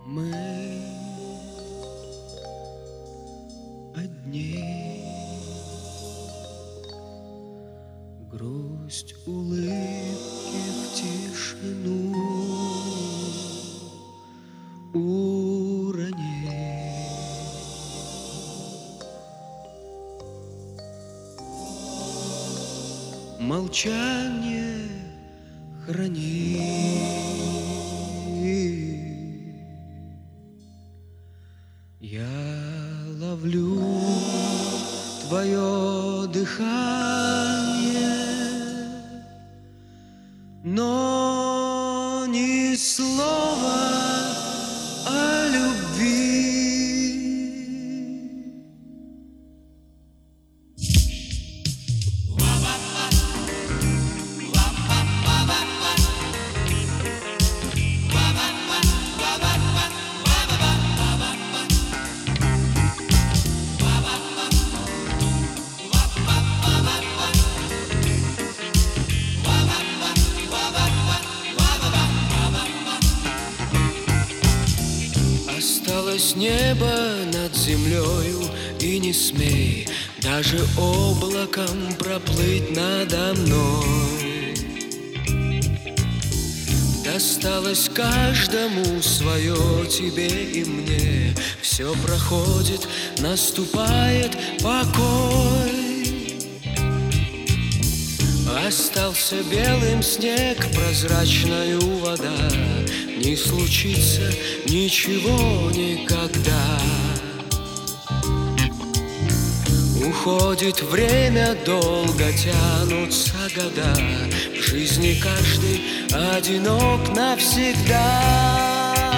Мы одни, грусть, улыбки в тишину уронить. Молчание храни. Я ловлю твое дыхание, но ни слова о любви. Осталось небо над землею, и не смей даже облаком проплыть надо мной. Досталось каждому свое, тебе и мне. Все проходит, наступает покой. Остался белым снег, прозрачная вода. Не случится ничего никогда. Уходит время, долго тянутся года. В жизни каждый одинок навсегда.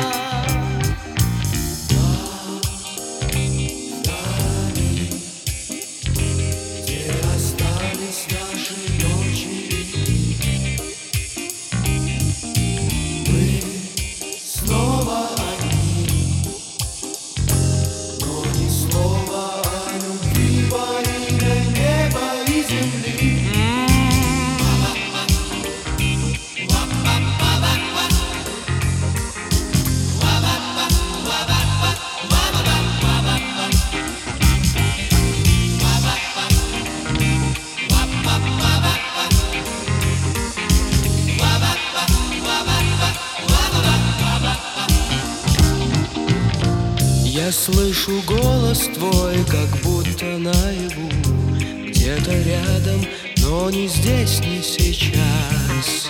Я слышу голос твой, как будто наяву, где-то рядом, но не здесь, не сейчас.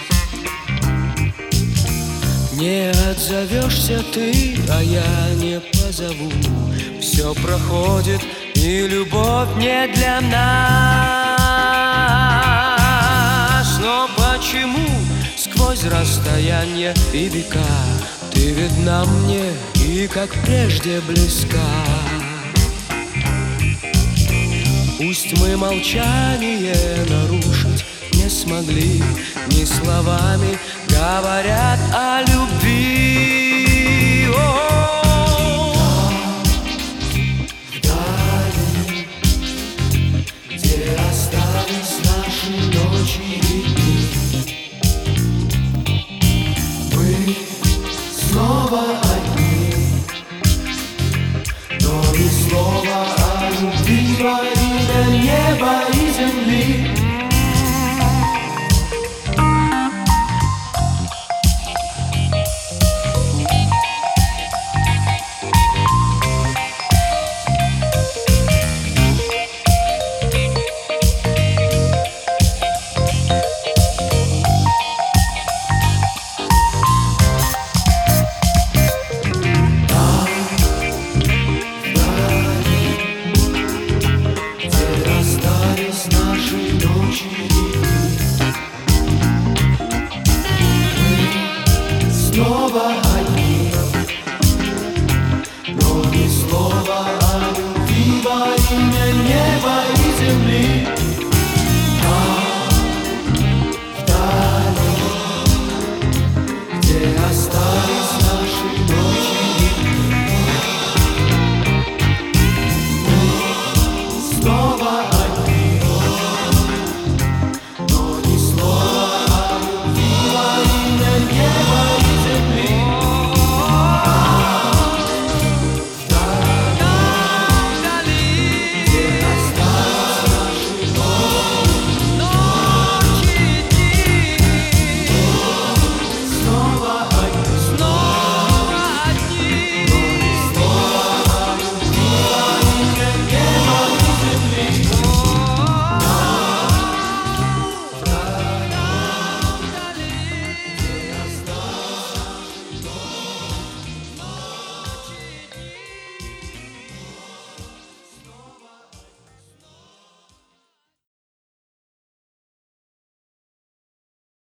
Не отзовешься ты, а я не позову. Все проходит, и любовь не для нас. Но почему сквозь расстояние и века ты видна мне и как прежде близка? Пусть мы молчание нарушить не смогли, ни словами говорят о любви.